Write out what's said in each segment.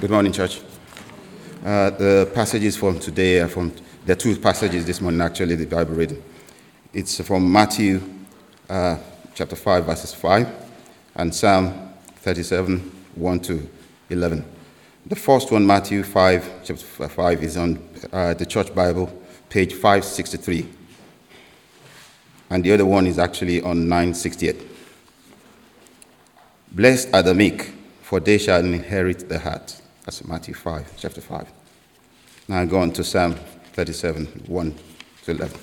Good morning, church. The passages from today are there are two passages this morning, actually, the Bible reading. It's from Matthew chapter 5, verses 5, and Psalm 37, 1 to 11. The first one, Matthew 5, chapter 5, is on the church Bible, page 563. And the other one is actually on 968. Blessed are the meek, for they shall inherit the earth. That's Matthew 5, chapter 5. Now I go on to Psalm 37, 1 to 11.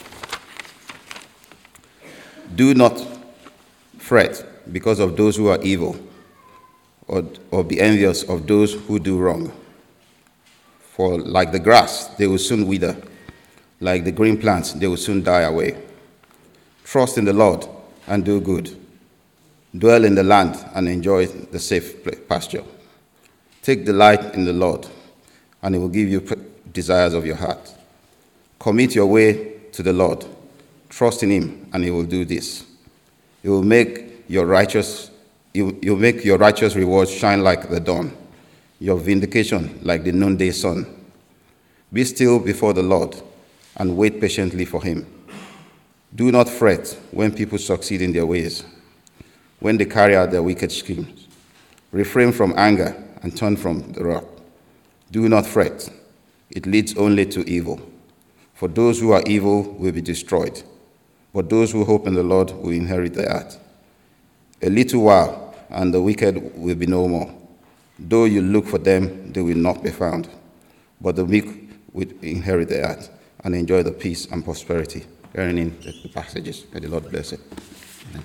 Do not fret because of those who are evil, or be envious of those who do wrong. For like the grass, they will soon wither. Like the green plants, they will soon die away. Trust in the Lord and do good. Dwell in the land and enjoy the safe pasture. Take delight in the Lord, and he will give you desires of your heart. Commit your way to the Lord. Trust in him, and he will do this. He will make your righteous rewards shine like the dawn, your vindication like the noonday sun. Be still before the Lord, and wait patiently for him. Do not fret when people succeed in their ways, when they carry out their wicked schemes. Refrain from anger and turn from the wrath. Do not fret. It leads only to evil. For those who are evil will be destroyed, but those who hope in the Lord will inherit the earth. A little while, and the wicked will be no more. Though you look for them, they will not be found. But the meek will inherit the earth and enjoy the peace and prosperity. Bearing in the passages. May the Lord bless it. Amen.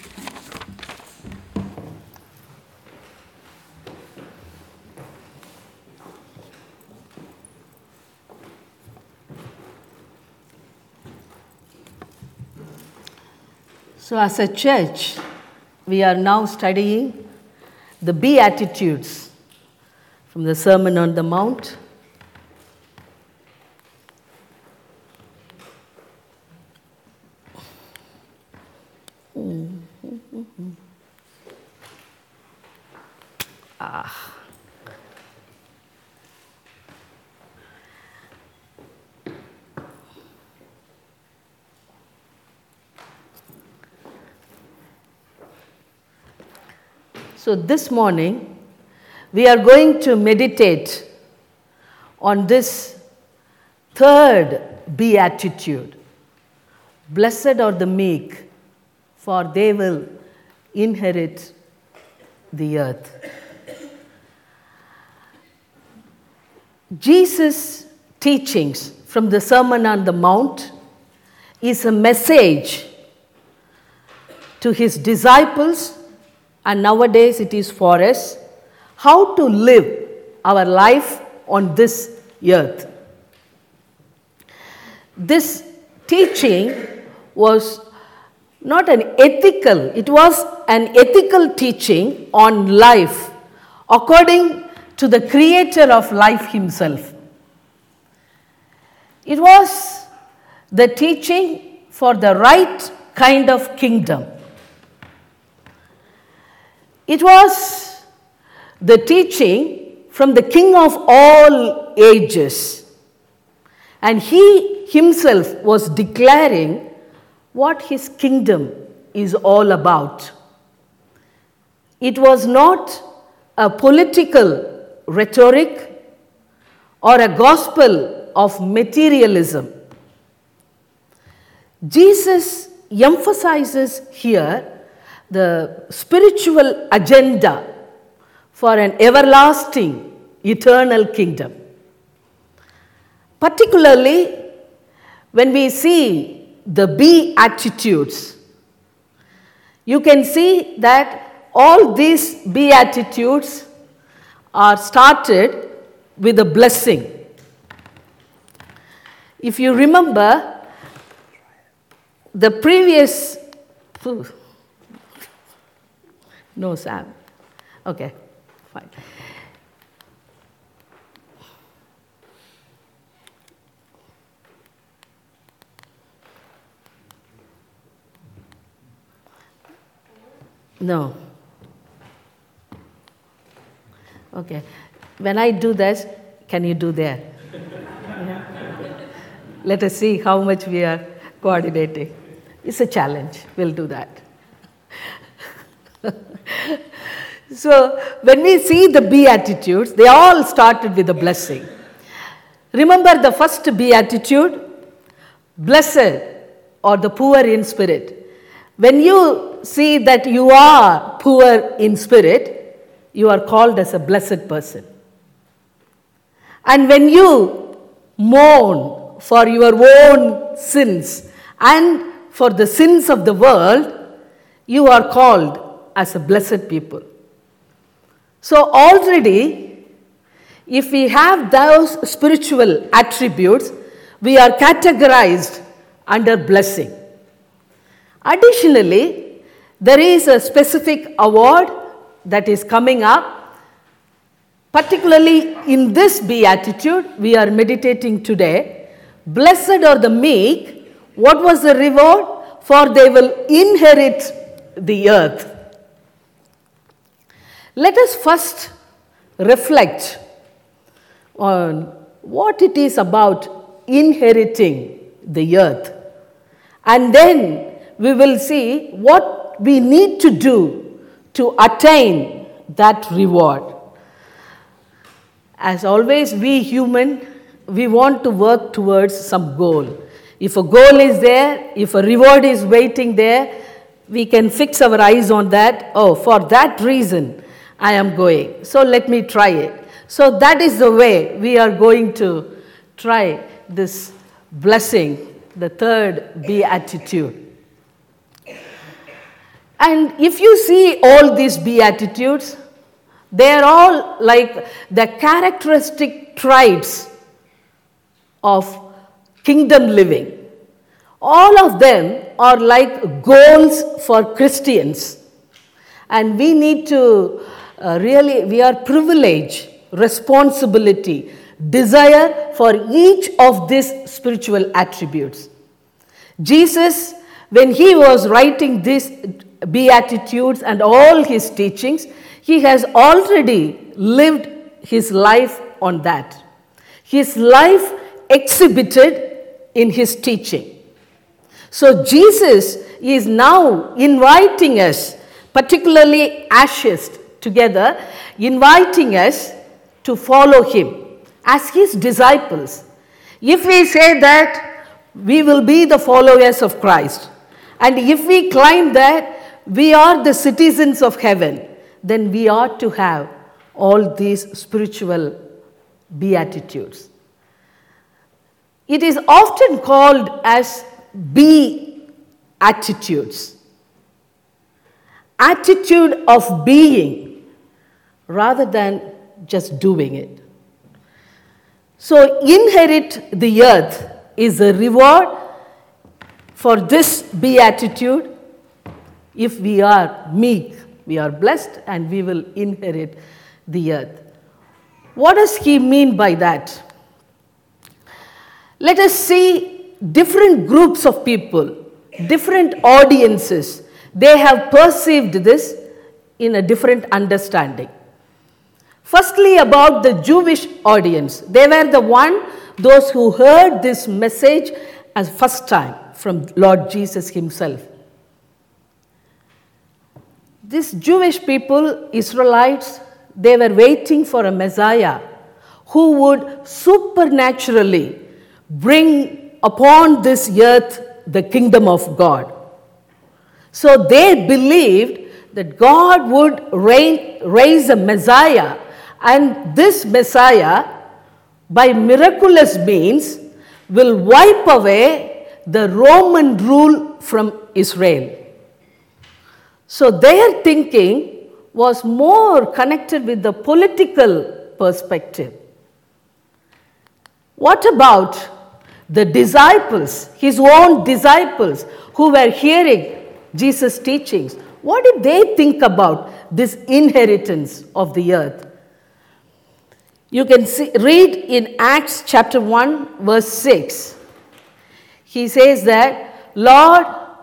So as a church, we are now studying the Beatitudes from the Sermon on the Mount. So this morning, we are going to meditate on this third beatitude. Blessed are the meek, for they will inherit the earth. Jesus' teachings from the Sermon on the Mount is a message to his disciples, and nowadays it is for us, how to live our life on this earth. This teaching was not an ethical, it was an ethical teaching on life according to the creator of life himself. It was the teaching for the right kind of kingdom. It was the teaching from the King of all ages. And he himself was declaring what his kingdom is all about. It was not a political rhetoric or a gospel of materialism. Jesus emphasizes here the spiritual agenda for an everlasting, eternal kingdom. Particularly when we see the Beatitudes, you can see that all these Beatitudes are started with a blessing. If you remember, the previous... No, Sam. Okay, fine. No. Okay. When I do this, can you do there? Yeah. Let us see how much we are coordinating. It's a challenge. We'll do that. So, when we see the Beatitudes, they all started with a blessing. Remember the first Beatitude? Blessed are the poor in spirit. When you see that you are poor in spirit, you are called as a blessed person. And when you mourn for your own sins and for the sins of the world, you are called as a blessed people. So already, if we have those spiritual attributes, we are categorized under blessing. Additionally, there is a specific award that is coming up, particularly in this beatitude we are meditating today. Blessed are the meek. What was the reward? For they will inherit the earth. Let us first reflect on what it is about inheriting the earth. And then we will see what we need to do to attain that reward. As always, we human, we want to work towards some goal. If a goal is there, if a reward is waiting there, we can fix our eyes on that. Oh, for that reason, I am going. So let me try it. So that is the way we are going to try this blessing, the third beatitude. And if you see all these beatitudes, they are all like the characteristic traits of kingdom living. All of them are like goals for Christians. And we need to we are privileged, responsibility, desire for each of these spiritual attributes. Jesus, when he was writing these beatitudes and all his teachings, he has already lived his life on that. His life exhibited in his teaching. So Jesus is now inviting us, particularly Ashes together, inviting us to follow him as his disciples. If we say that we will be the followers of Christ, and if we claim that we are the citizens of heaven, then we ought to have all these spiritual beatitudes. It is often called as beatitudes. Attitude of being rather than just doing it. So inherit the earth is a reward for this beatitude. If we are meek, we are blessed and we will inherit the earth. What does he mean by that? Let us see different groups of people, different audiences. They have perceived this in a different understanding. Firstly, about the Jewish audience. They were those who heard this message as first time from Lord Jesus himself. These Jewish people, Israelites, they were waiting for a Messiah who would supernaturally bring upon this earth the kingdom of God. So they believed that God would raise a Messiah, and this Messiah, by miraculous means, will wipe away the Roman rule from Israel. So their thinking was more connected with the political perspective. What about the disciples, his own disciples, who were hearing Jesus' teachings? What did they think about this inheritance of the earth? You can read in Acts chapter 1, verse 6. He says that, Lord,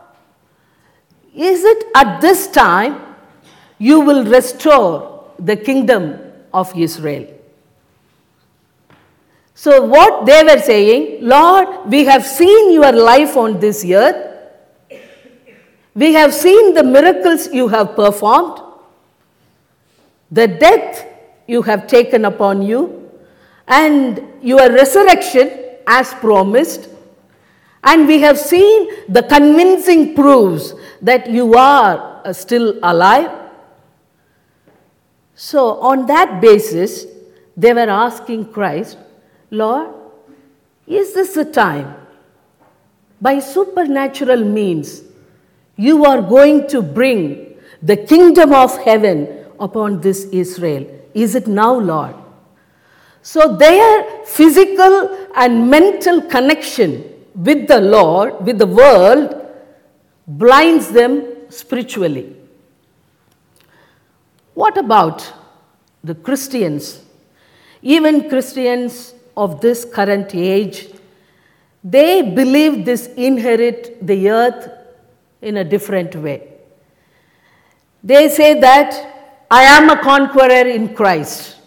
is it at this time you will restore the kingdom of Israel? So what they were saying, Lord, we have seen your life on this earth. We have seen the miracles you have performed, the death you have taken upon you, and your resurrection as promised. And we have seen the convincing proofs that you are still alive. So on that basis, they were asking Christ, Lord, is this the time, by supernatural means, you are going to bring the kingdom of heaven upon this Israel? Is it now, Lord? So their physical and mental connection with the Lord, with the world, blinds them spiritually. What about the Christians? Even Christians of this current age, they believe this inherit the earth in a different way. They say that I am a conqueror in Christ.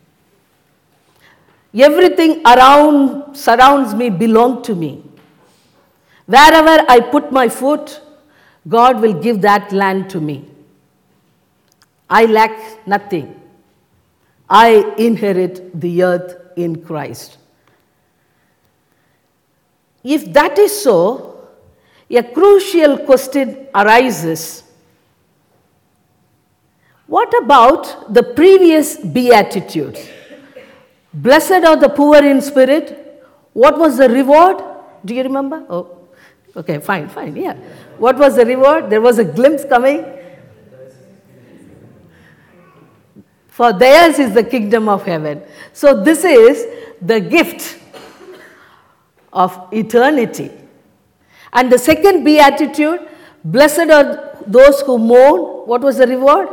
Everything around surrounds me belongs to me. Wherever I put my foot, God will give that land to me. I lack nothing. I inherit the earth in Christ. If that is so, a crucial question arises. What about the previous beatitudes? Blessed are the poor in spirit. What was the reward? Do you remember? Oh, okay, fine, yeah. What was the reward? There was a glimpse coming. For theirs is the kingdom of heaven. So this is the gift of eternity. And the second beatitude, blessed are those who mourn. What was the reward?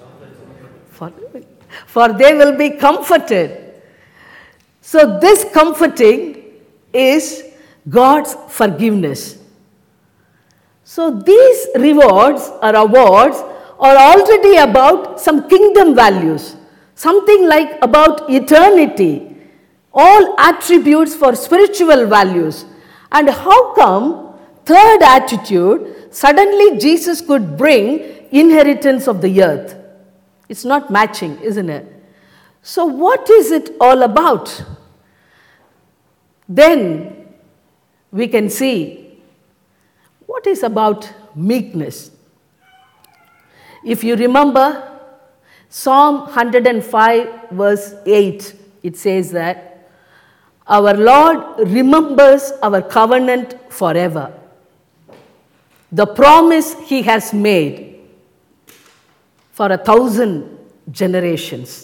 For they will be comforted. So this comforting is God's forgiveness. So these rewards or awards are already about some kingdom values, something like about eternity, all attributes for spiritual values. And how come third attitude, suddenly Jesus could bring inheritance of the earth? It's not matching, isn't it? So what is it all about? Then we can see what is about meekness. If you remember Psalm 105 verse 8, it says that our Lord remembers our covenant forever. The promise he has made for 1,000 generations.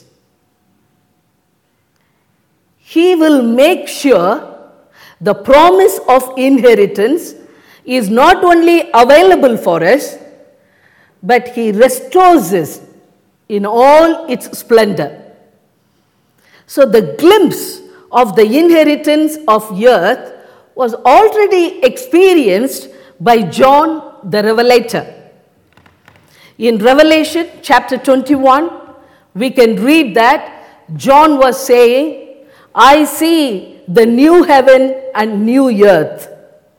He will make sure the promise of inheritance is not only available for us, but he restores us in all its splendor. So the glimpse of the inheritance of earth was already experienced by John the Revelator. In Revelation chapter 21, we can read that John was saying, I see the new heaven and new earth.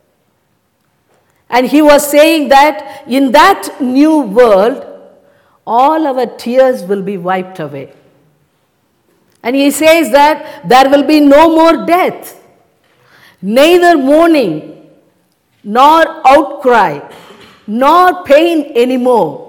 And he was saying that in that new world, all our tears will be wiped away. And he says that there will be no more death, neither mourning, nor outcry, nor pain anymore.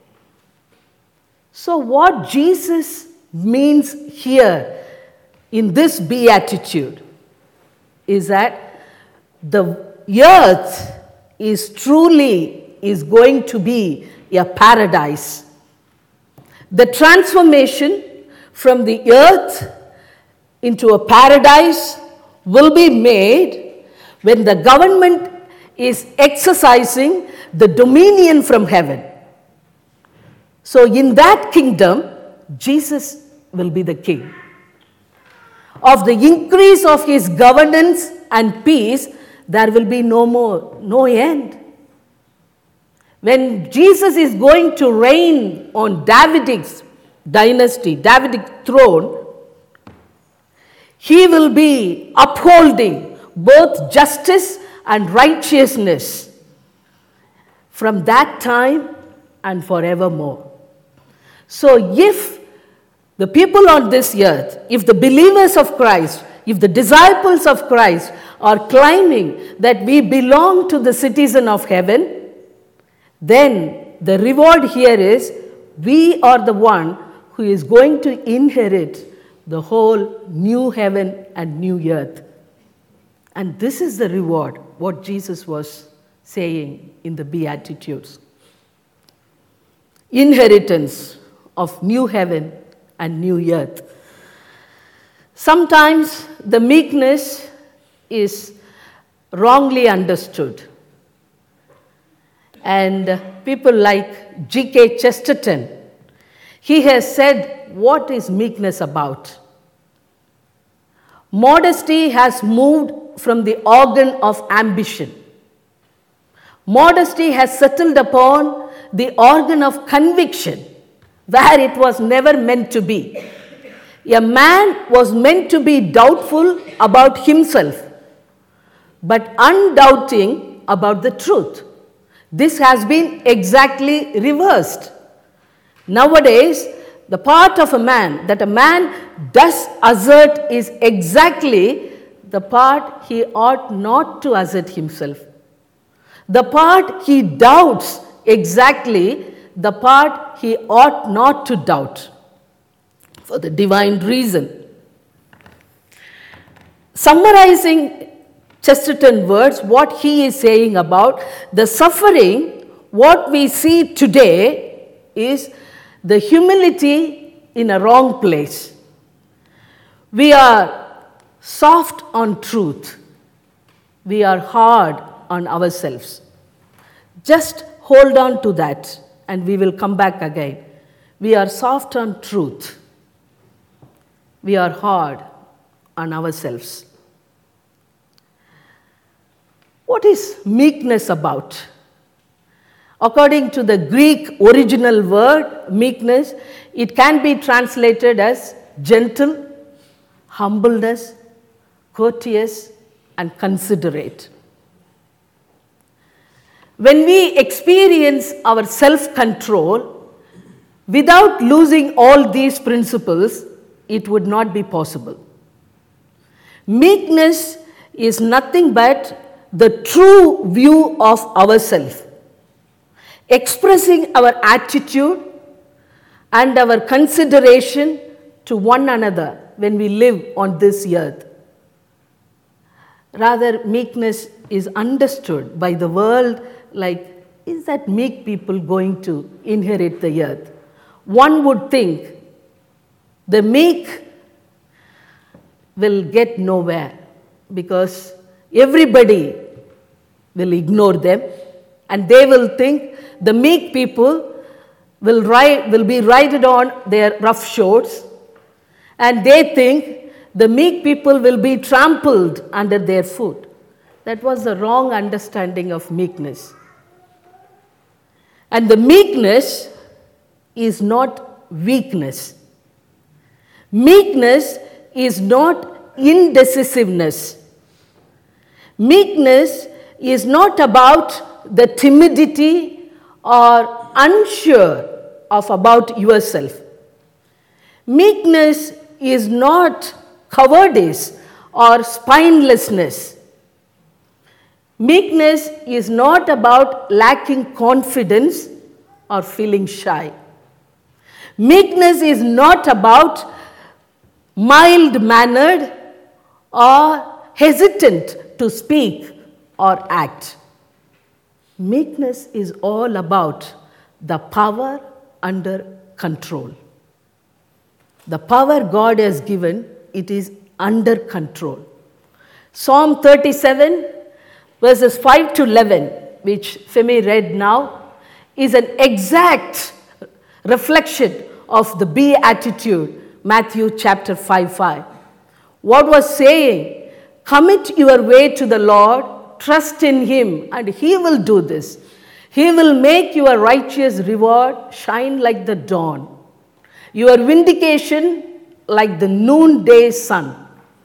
So what Jesus means here in this beatitude is that the earth is going to be a paradise. The transformation from the earth into a paradise will be made when the government is exercising the dominion from heaven. So in that kingdom, Jesus will be the king. Of the increase of his governance and peace, there will be no end. When Jesus is going to reign on Davidic dynasty, Davidic throne, He will be upholding both justice and righteousness from that time and forevermore. So if the people on this earth, if the believers of Christ, if the disciples of Christ are claiming that we belong to the citizen of heaven, then the reward here is we are the one who is going to inherit the whole new heaven and new earth. And this is the reward, what Jesus was saying in the Beatitudes. Inheritance of new heaven and new earth. Sometimes the meekness is wrongly understood. And people like G.K. Chesterton, he has said, what is meekness about? Modesty has moved from the organ of ambition. Modesty has settled upon the organ of conviction, where it was never meant to be. A man was meant to be doubtful about himself, but undoubting about the truth. This has been exactly reversed. Nowadays, the part of a man that a man does assert is exactly the part he ought not to assert himself. The part he doubts exactly the part he ought not to doubt, for the divine reason. Summarizing Chesterton's words, what he is saying about the suffering, what we see today is the humility in a wrong place. We are soft on truth. We are hard on ourselves. Just hold on to that and we will come back again. We are soft on truth. We are hard on ourselves. What is meekness about? According to the Greek original word, meekness, it can be translated as gentle, humbleness, courteous, and considerate. When we experience our self-control, without losing all these principles, it would not be possible. Meekness is nothing but the true view of ourselves, expressing our attitude and our consideration to one another when we live on this earth. Rather, meekness is understood by the world like, is that meek people going to inherit the earth? One would think the meek will get nowhere because everybody will ignore them and they will think the meek people will be ridden on their rough shoulders, and they think the meek people will be trampled under their foot. That was the wrong understanding of meekness. And the meekness is not weakness. Meekness is not indecisiveness. Meekness is not about the timidity or unsure of about yourself. Meekness is not cowardice or spinelessness. Meekness is not about lacking confidence or feeling shy. Meekness is not about mild-mannered or hesitant to speak or act. Meekness is all about the power under control. The power God has given, it is under control. Psalm 37, verses 5 to 11, which Femi read now, is an exact reflection of the Beatitude, Matthew chapter 5:5. What was saying? Commit your way to the Lord, trust in Him, and He will do this. He will make your righteous reward shine like the dawn, your vindication like the noonday sun.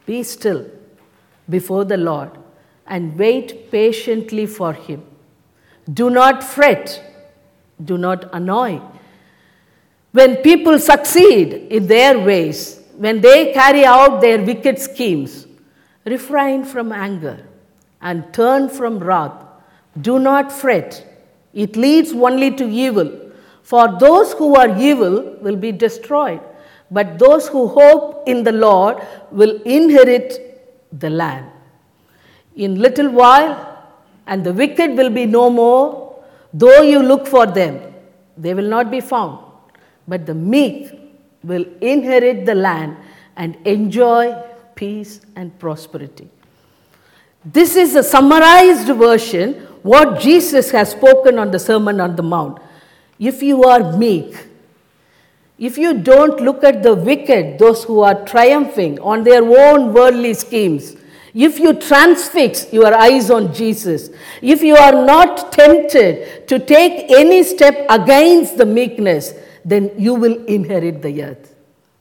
Be still before the Lord and wait patiently for him. Do not fret. Do not annoy. When people succeed in their ways, when they carry out their wicked schemes, refrain from anger and turn from wrath. Do not fret. It leads only to evil. For those who are evil will be destroyed, but those who hope in the Lord will inherit the land. In little while, and the wicked will be no more. Though you look for them, they will not be found. But the meek will inherit the land and enjoy peace and prosperity. This is a summarized version what Jesus has spoken on the Sermon on the Mount. If you are meek, if you don't look at the wicked, those who are triumphing on their own worldly schemes, if you transfix your eyes on Jesus, if you are not tempted to take any step against the meekness, then you will inherit the earth.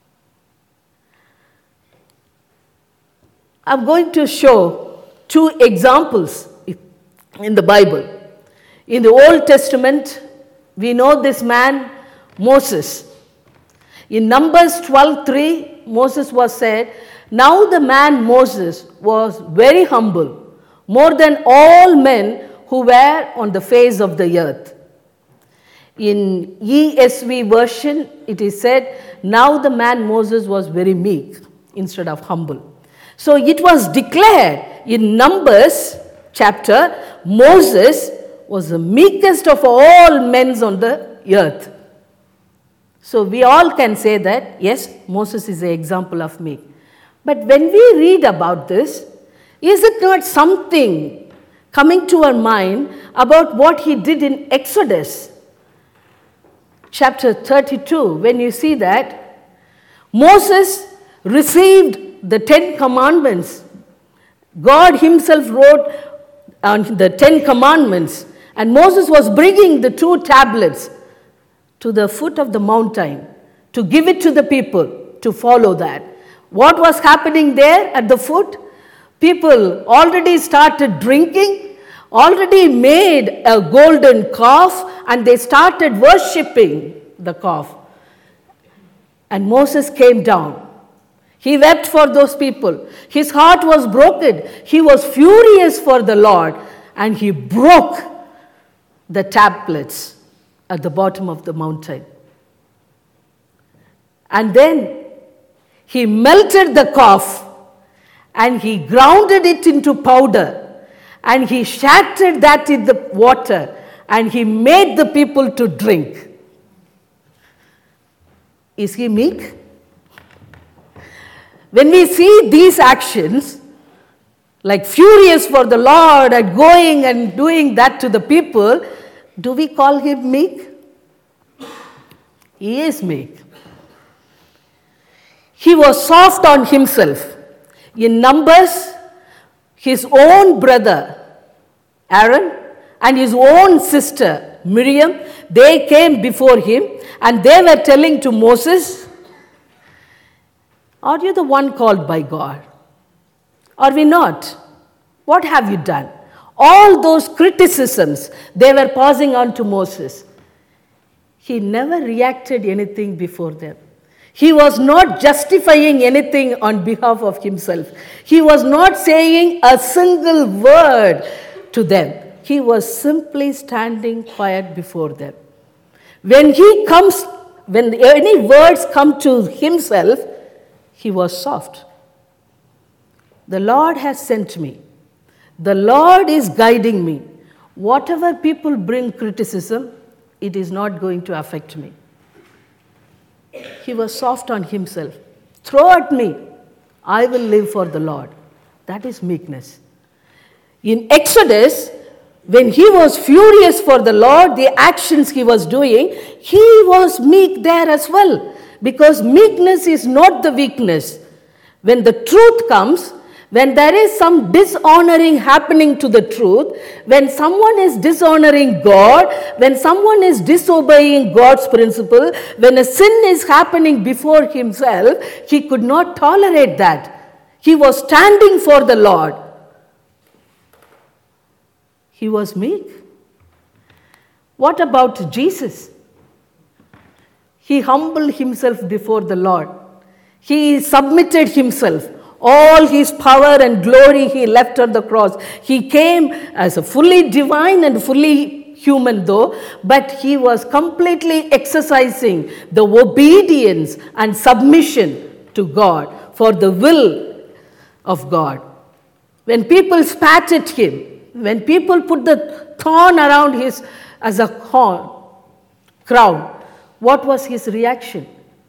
I'm going to show two examples in the Bible. In the Old Testament, we know this man, Moses. In Numbers 12:3, Moses was said, "Now the man Moses was very humble, more than all men who were on the face of the earth." In ESV version, it is said, "Now the man Moses was very meek," instead of humble. So it was declared in Numbers chapter, Moses was the meekest of all men on the earth. So we all can say that, yes, Moses is an example of meek. But when we read about this, is it not something coming to our mind about what he did in Exodus chapter 32, when you see that Moses received the 10 commandments. God himself wrote on the 10 commandments, and Moses was bringing the 2 tablets to the foot of the mountain to give it to the people to follow that. What was happening there at the foot? People already started drinking, already made a golden calf, and they started worshipping the calf. And Moses came down. He wept for those people. His heart was broken. He was furious for the Lord, and he broke the tablets at the bottom of the mountain. And then he melted the calf and he grounded it into powder, and he shattered that in the water, and he made the people to drink. Is he meek? When we see these actions, like furious for the Lord and going and doing that to the people, do we call him meek? He is meek. He was soft on himself. In Numbers, his own brother Aaron and his own sister Miriam, they came before him and they were telling to Moses, "Are you the one called by God? Are we not? What have you done?" All those criticisms they were passing on to Moses. He never reacted anything before them. He was not justifying anything on behalf of himself. He was not saying a single word to them. He was simply standing quiet before them. When any words come to himself, he was soft. The Lord has sent me. The Lord is guiding me. Whatever people bring criticism, it is not going to affect me. He was soft on himself. Throw at me, I will live for the Lord. That is meekness. In Exodus, when he was furious for the Lord, the actions he was doing, he was meek there as well. Because meekness is not the weakness. When the truth comes, when there is some dishonoring happening to the truth, when someone is dishonoring God, when someone is disobeying God's principle, when a sin is happening before himself, he could not tolerate that. He was standing for the Lord. He was meek. What about Jesus? He humbled himself before the Lord. He submitted himself. All his power and glory he left on the cross. He came as a fully divine and fully human though, but he was completely exercising the obedience and submission to God for the will of God. When people spat at him, when people put the thorn around his as a crown, what was his reaction?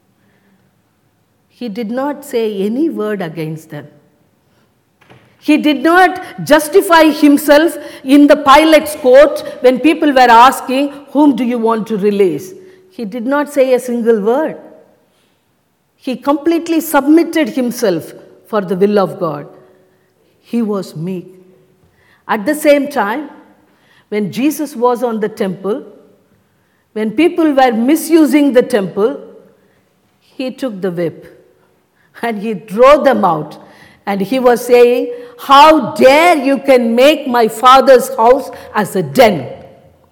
He did not say any word against them. He did not justify himself in the Pilate's court when people were asking, whom do you want to release? He did not say a single word. He completely submitted himself for the will of God. He was meek. At the same time, when Jesus was on the temple, when people were misusing the temple, he took the whip and he drove them out. And he was saying, how dare you can make my Father's house as a den?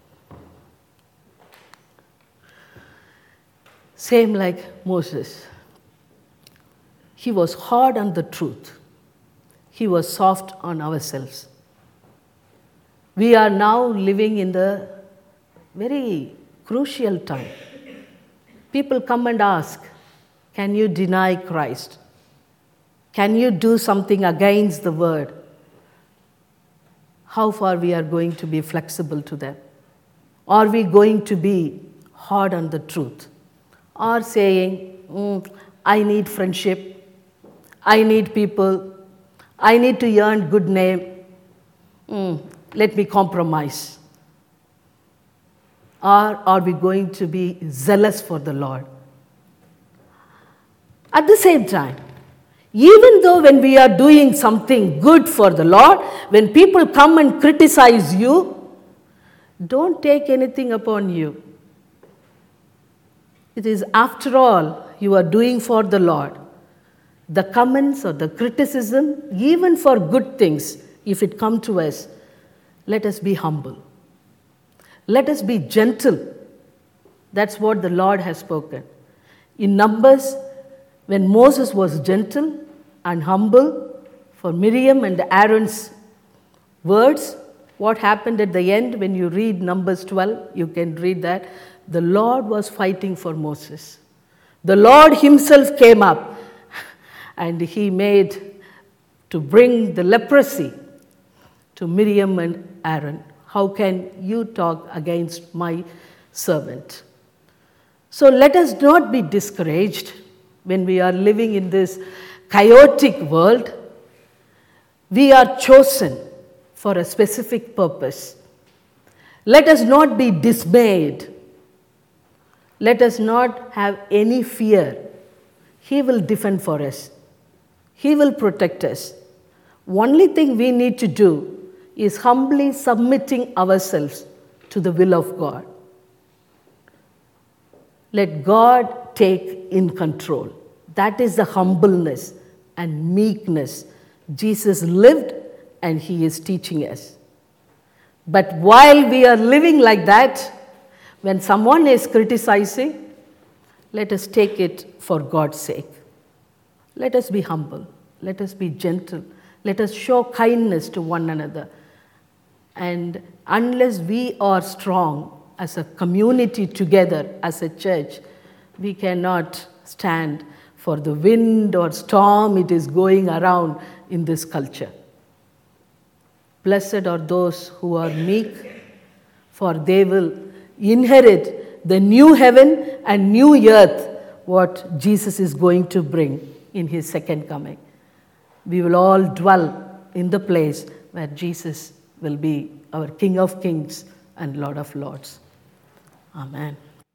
Same like Moses. He was hard on the truth. He was soft on ourselves. We are now living in the very crucial time. People come and ask, can you deny Christ? Can you do something against the word? How far we are going to be flexible to them? Are we going to be hard on the truth? Or saying, I need friendship, I need people, I need to earn good name, let me compromise. Or are we going to be zealous for the Lord? At the same time, even though when we are doing something good for the Lord, when people come and criticize you, don't take anything upon you. It is after all you are doing for the Lord. The comments or the criticism, even for good things, if it come to us, let us be humble. Let us be gentle. That's what the Lord has spoken. In Numbers, when Moses was gentle and humble for Miriam and Aaron's words, what happened at the end when you read Numbers 12, you can read that. The Lord was fighting for Moses. The Lord himself came up and he made to bring the leprosy to Miriam and Aaron. How can you talk against my servant? So let us not be discouraged when we are living in this chaotic world. We are chosen for a specific purpose. Let us not be dismayed. Let us not have any fear. He will defend for us. He will protect us. Only thing we need to do is humbly submitting ourselves to the will of God. Let God take in control. That is the humbleness and meekness Jesus lived and he is teaching us. But while we are living like that, when someone is criticizing, let us take it for God's sake. Let us be humble. Let us be gentle. Let us show kindness to one another. And unless we are strong as a community together, as a church, we cannot stand for the wind or storm it is going around in this culture. Blessed are those who are meek, for they will inherit the new heaven and new earth what Jesus is going to bring in his second coming. We will all dwell in the place where Jesus will be our King of Kings and Lord of Lords. Amen.